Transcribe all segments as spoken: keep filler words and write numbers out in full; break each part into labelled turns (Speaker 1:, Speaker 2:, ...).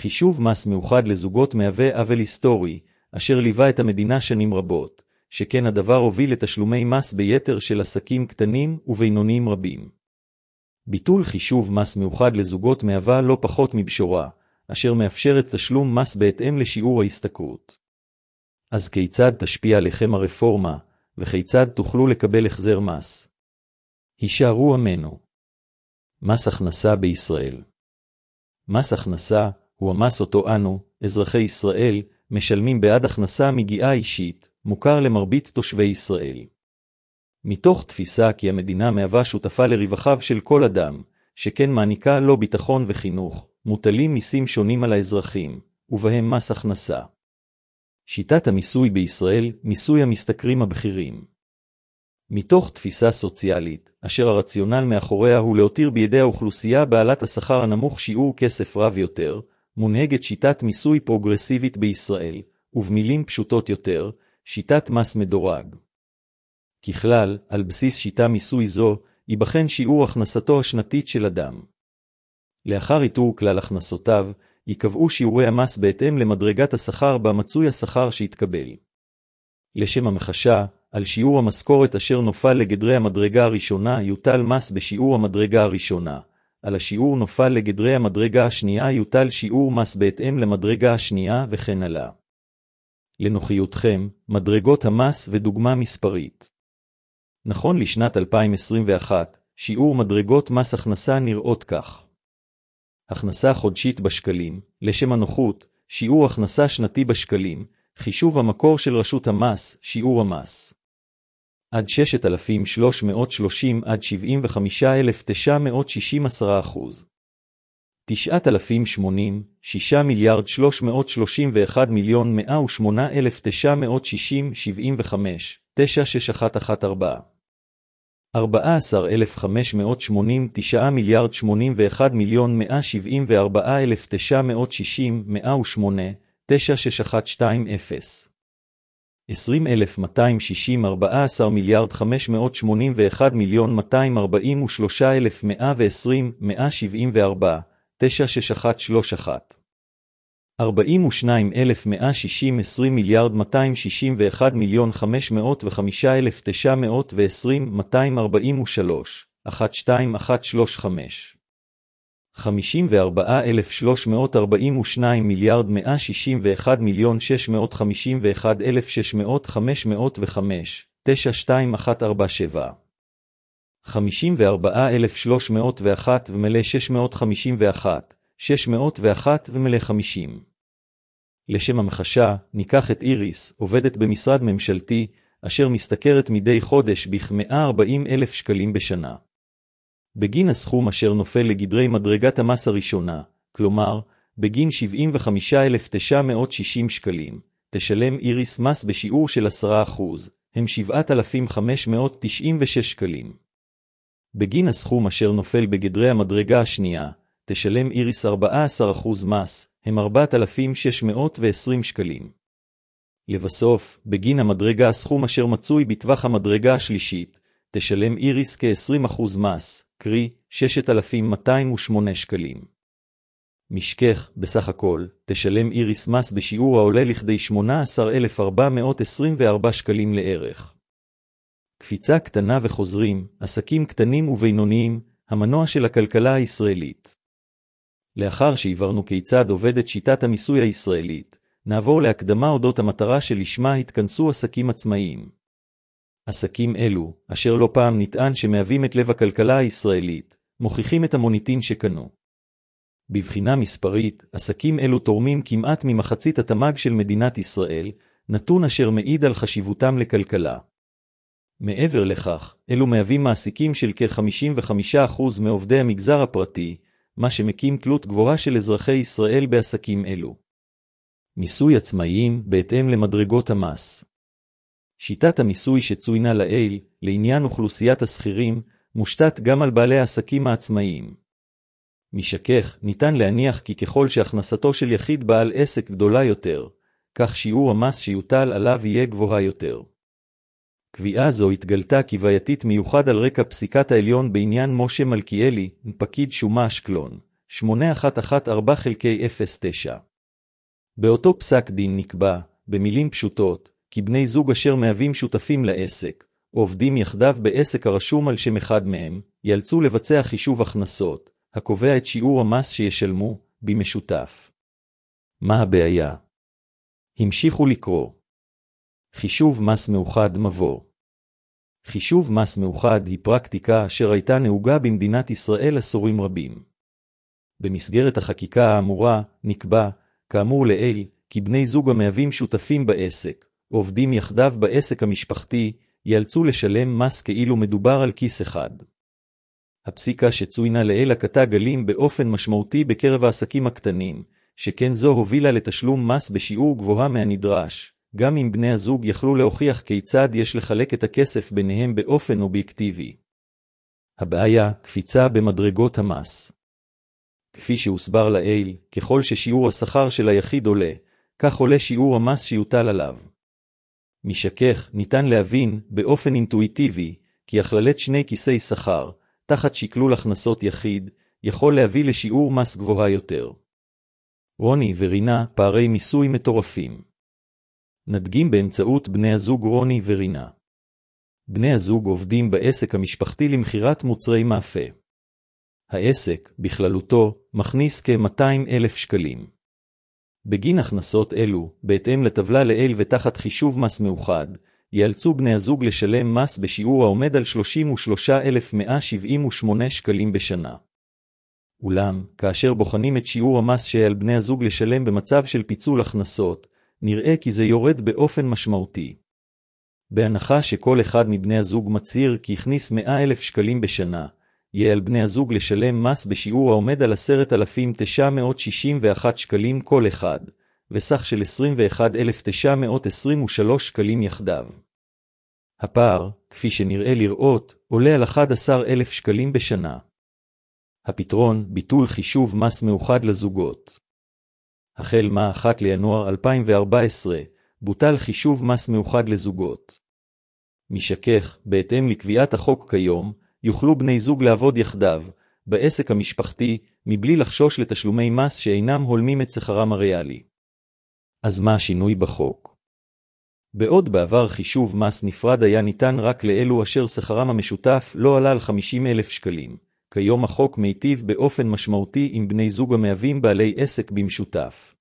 Speaker 1: חישוב מס מאוחד לזוגות מהווה עוול היסטורי, אשר ליווה את המדינה שנים רבות, שכן הדבר הוביל לתשלומי מס ביתר של עסקים קטנים ובינוניים רבים. ביטול חישוב מס מאוחד לזוגות מהווה לא פחות מבשורה, אשר מאפשרת תשלום מס בהתאם לשיעור ההשתכרות. אז כיצד תשפיע עליכם הרפורמה, וכיצד תוכלו לקבל החזר מס? הישארו עמנו. מס הכנסה בישראל. מס הכנסה הוא המס אותו אנו, אזרחי ישראל, משלמים בעד הכנסה מגיעה אישית, מוכר למרבית תושבי ישראל. מתוך תפיסה כי המדינה מהווה שותפה לרווחיו של כל אדם, שכן מעניקה לו ביטחון וחינוך, מוטלים מיסים שונים על האזרחים, ובהם מס הכנסה. שיטת המיסוי בישראל, מיסוי המשתכרים הבכירים. מתוך תפיסה סוציאלית, אשר הרציונל מאחוריה הוא להותיר בידי האוכלוסייה בעלת השכר הנמוך שיעור כסף רב יותר, מונהגת שיטת מיסוי פרוגרסיבית בישראל, ובמילים פשוטות יותר, שיטת מס מדורג. ככלל, על בסיס שיטה מיסוי זו, ייבחן שיעור הכנסתו השנתית של אדם. לאחר איתור כלל הכנסותיו, יקבעו שיעורי המס בהתאם למדרגת השכר בה מצוי השכר שהתקבל. לשם המחשה, על שיעור המשכורת אשר נופל לגדרי המדרגה הראשונה יוטל מס בשיעור המדרגה הראשונה, על השיעור נופל לגדרי המדרגה השנייה יוטל שיעור מס בהתאם למדרגה השנייה וכן הלאה. לנוחיותכם, מדרגות המס ודוגמה מספרית. נכון לשנת אלפיים עשרים ואחת, שיעור מדרגות מס הכנסה נראות כך. הכנסה חודשית בשקלים, לשם הנוחות, שיעור הכנסה שנתי בשקלים, חישוב המקור של רשות המס, שיעור המס. עד ששת אלפים שלוש מאות שלושים עד שבעים וחמישה אלף תשע מאות שישים עשרה אחוז. תשעת אלפים שמונים, שישה מיליארד שלוש מאות שלושים ואחד מיליון מאה ושמונה אלף תשע מאות שישים שבעים וחמש, תשע שש אחת אחת ארבע. ארבעה עשר אלף חמש מאות שמונים תשעה מיליארד שמונים ואחד מיליון מאה שבעים וארבעה אלף תשע מאות שישים מאה ושמונה, תשע שש אחת שתיים אפס. עשרים אלף מאתיים שישים ארבעה עשר מיליארד חמש מאות שמונים ואחד מיליון מאתיים ארבעים ושלושה אלף מאה ועשרים מאה שבעים וארבע, תשע שש אחת שלוש אחת. ארבעים ושניים אלף מאה שישים עשרים מיליארד מאתיים שישים ואחד מיליון חמש מאות וחמישה אלף תשע מאות ועשרים מאתיים ארבעים ושלוש, אחת שתיים אחת שלוש חמש. חמישים וארבעה אלף שלוש מאות ארבעים ושניים מיליארד מאה שישים ואחד מיליון שש מאות חמישים ואחד אלף שש מאות חמש מאות וחמש, תשע שתיים אחת ארבע שבע. חמישים וארבעה אלף שלוש מאות ואחת ומלא שש מאות חמישים ואחת, שש מאות ואחת ומלא חמישים. לשם המחשה, ניקח את איריס, עובדת במשרד ממשלתי, אשר משתכרת מדי חודש בכ-מאה וארבעים אלף שקלים בשנה. בגין הסכום אשר נופל לגדרי מדרגת המס הראשונה, כלומר, בגין שבעים וחמישה אלף תשע מאות שישים שקלים, תשלם איריס מס בשיעור של עשרה אחוז, הם שבעת אלפים חמש מאות תשעים ושש שקלים. בגין הסכום אשר נופל בגדרי המדרגה השנייה, תשלם איריס ארבעה עשר אחוז מס, הם ארבעת אלפים שש מאות ועשרים שקלים. לבסוף, בגין המדרגה הסכום אשר מצוי בטווח המדרגה השלישית, תשלם איריס כ-עשרים אחוז מס, קרי, שישת אלפים מאתיים ושמונה שקלים. משכך, בסך הכל, תשלם איריס מס בשיעור העולה לכדי שמונה עשר אלף ארבע מאות עשרים וארבע שקלים לערך. קפיצה קטנה וחוזרים, עסקים קטנים ובינוניים, המנוע של הכלכלה הישראלית. לאחר שעברנו כיצד עובדת שיטת המיסוי הישראלית, נעבור להקדמה אודות המטרה שלשמה התכנסו עסקים עצמאיים. עסקים אלו, אשר לא פעם נטען שמהווים את לב הכלכלה הישראלית, מוכיחים את המוניטין שקנו. בבחינה מספרית, עסקים אלו תורמים כמעט ממחצית התמ"ג של מדינת ישראל, נתון אשר מעיד על חשיבותם לכלכלה. מעבר לכך, אלו מהווים מעסיקים של כ-חמישים וחמישה אחוז מעובדי המגזר הפרטי, מה שמקים תלות גבוהה של אזרחי ישראל בעסקים אלו. מיסוי עצמאיים בהתאם למדרגות המס. שיטת המיסוי שצוינה לעיל, לעניין אוכלוסיית השכירים, מושתת גם על בעלי העסקים העצמאיים. משכך, ניתן להניח כי ככל שהכנסתו של יחיד בעל עסק גדולה יותר, כך שיעור המס שיוטל עליו יהיה גבוהה יותר. קביעה זו התגלתה כבעייתית מיוחד על רקע פסיקת העליון בעניין משה מלכיאלי, פקיד שומה אשקלון, שמונה אלף מאה ואחת עשרה ארבע חלקי אפס נקודה תשע. באותו פסק דין נקבע, במילים פשוטות, כי בני זוג אשר מהווים שותפים לעסק, או עובדים יחדיו בעסק הרשום על שם אחד מהם, יאלצו לבצע חישוב הכנסות, הקובע את שיעור המס שישלמו, במשותף. מה הבעיה? המשיכו לקרוא. חישוב מס מאוחד מבוא. חישוב מס מאוחד היא פרקטיקה אשר הייתה נהוגה במדינת ישראל עשורים רבים. במסגרת החקיקה האמורה, נקבע, כאמור לעיל, כי בני זוג המהווים שותפים בעסק, או עובדים יחדיו בעסק המשפחתי, יאלצו לשלם מס כאילו מדובר על כיס אחד. הפסיקה שצוינה לעיל הקטה גלים באופן משמעותי בקרב העסקים הקטנים, שכן זו הובילה לתשלום מס בשיעור גבוה מהנדרש, גם אם בני הזוג יכלו להוכיח כיצד יש לחלק את הכסף ביניהם באופן אובייקטיבי. הבעיה, קפיצה במדרגות המס. כפי שהוסבר לעיל, ככל ששיעור השכר של היחיד עולה, כך עולה שיעור המס שיוטל עליו. משכך, ניתן להבין, באופן אינטואיטיבי, כי הכללת שני כיסי שכר, תחת שקלול הכנסות יחיד, יכול להביא לשיעור מס גבוה יותר. רוני ורינה, פערי מיסוי מטורפים. נדגים באמצעות בני הזוג רוני ורינה. בני הזוג עובדים בעסק המשפחתי למכירת מוצרי מאפה. העסק, בכללותו, מכניס כ-מאתיים אלף שקלים. בגין הכנסות אלו, בהתאם לטבלה לעיל ותחת חישוב מס מאוחד, יאלצו בני הזוג לשלם מס בשיעור העומד על שלושים ושלושה אלף מאה שבעים ושמונה שקלים בשנה. אולם, כאשר בוחנים את שיעור המס שעל בני הזוג לשלם במצב של פיצול הכנסות, נראה כי זה יורד באופן משמעותי. בהנחה שכל אחד מבני הזוג מצהיר כי הכניס מאה אלף שקלים בשנה, יהיה על בני הזוג לשלם מס בשיעור העומד על עשרת אלפים תשע מאות שישים ואחת שקלים כל אחד, וסך של עשרים ואחד אלף תשע מאות עשרים ושלושה שקלים יחדיו. הפער, כפי שנראה לראות, עולה על אחד עשר אלף שקלים בשנה. הפתרון, ביטול חישוב מס מאוחד לזוגות. החל מה-אחד לינואר אלפיים וארבע עשרה, בוטל חישוב מס מאוחד לזוגות. משכך, בהתאם לקביעת החוק כיום, יוכלו בני זוג לעבוד יחדיו, בעסק המשפחתי, מבלי לחשוש לתשלומי מס שאינם הולמים את שכרם הריאלי. אז מה השינוי בחוק? בעוד בעבר חישוב מס נפרד היה ניתן רק לאלו אשר שכרם המשותף לא עלה על חמישים אלף שקלים. כיום החוק מיטיב באופן משמעותי עם בני זוג המהווים בעלי עסק במשותף.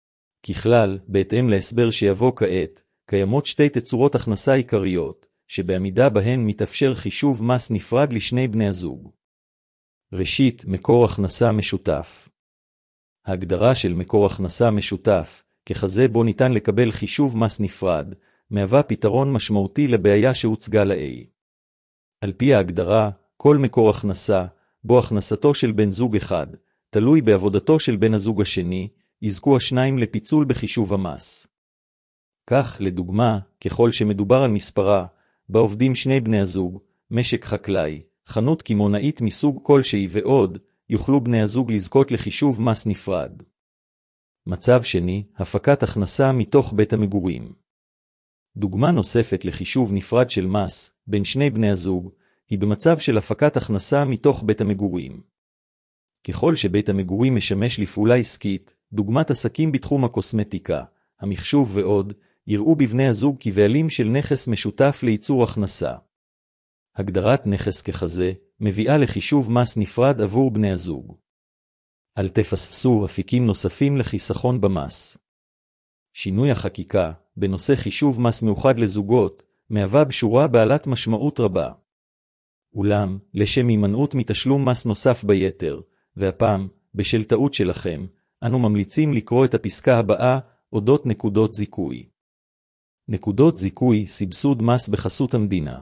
Speaker 1: ככלל, בהתאם להסבר שיבוא כעת, קיימות שתי תצורות הכנסה עיקריות, שבעמידה בהן מתאפשר חישוב מס נפרד לשני בני הזוג. ראשית, מקור הכנסה משותף. ההגדרה של מקור הכנסה משותף, ככזה בו ניתן לקבל חישוב מס נפרד, מהווה פתרון משמעותי לבעיה שהוצגה לעיל. על פי ההגדרה, כל מקור הכנסה, בו הכנסתו של בן זוג אחד, תלוי בעבודתו של בן הזוג השני, יזכו השניים לפיצול בחישוב המס. כך, לדוגמה, ככל שמדובר על מספרה, בה עובדים שני בני הזוג, משק חקלאי, חנות קמעונאית מסוג כלשהי ועוד, יוכלו בני הזוג לזכות לחישוב מס נפרד. מצב שני, הפקת הכנסה מתוך בית המגורים. דוגמה נוספת לחישוב נפרד של מס, בין שני בני הזוג, היא במצב של הפקת הכנסה מתוך בית המגורים. ככל שבית המגורים משמש לפעולה עסקית, דוגמת עסקים בתחום הקוסמטיקה, המחשוב ועוד, יראו בבני הזוג כבעלים של נכס משותף לייצור הכנסה. הגדרת נכס ככזה, מביאה לחישוב מס נפרד עבור בני הזוג. אל תפספסו אפיקים נוספים לחיסכון במס. שינוי החקיקה, בנושא חישוב מס מאוחד לזוגות, מהווה בשורה בעלת משמעות רבה. אולם, לשם הימנעות מתשלום מס נוסף ביתר, והפעם, בשל טעות שלכם, אנו ממליצים לקרוא את הפסקה הבאה, אודות נקודות זיכוי. נקודות זיכוי, סבסוד מס בחסות המדינה.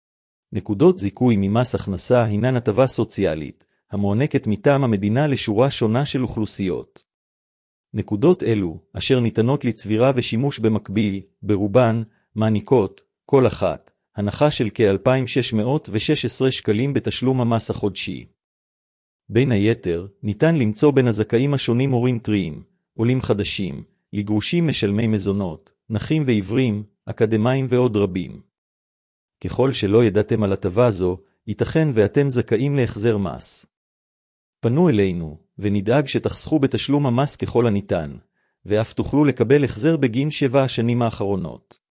Speaker 1: נקודות זיכוי ממס הכנסה הינן הטבה סוציאלית, המוענקת מטעם המדינה לשורה שונה של אוכלוסיות. נקודות אלו, אשר ניתנות לצבירה ושימוש במקביל, ברובן, מעניקות, כל אחת, הנחה של כ-אלפיים שש מאות ושש עשרה שקלים בתשלום המס החודשי. בין היתר, ניתן למצוא בין הזכאים השונים הורים טריים, עולים חדשים, לגרושים משלמי מזונות, נכים ועיוורים, אקדמיים ועוד רבים. ככל שלא ידעתם על הטבה זו, ייתכן ואתם זכאים להחזר מס. פנו אלינו, ונדאג שתחסכו בתשלום המס ככל הניתן, ואף תוכלו לקבל החזר בגין שבע השנים האחרונות.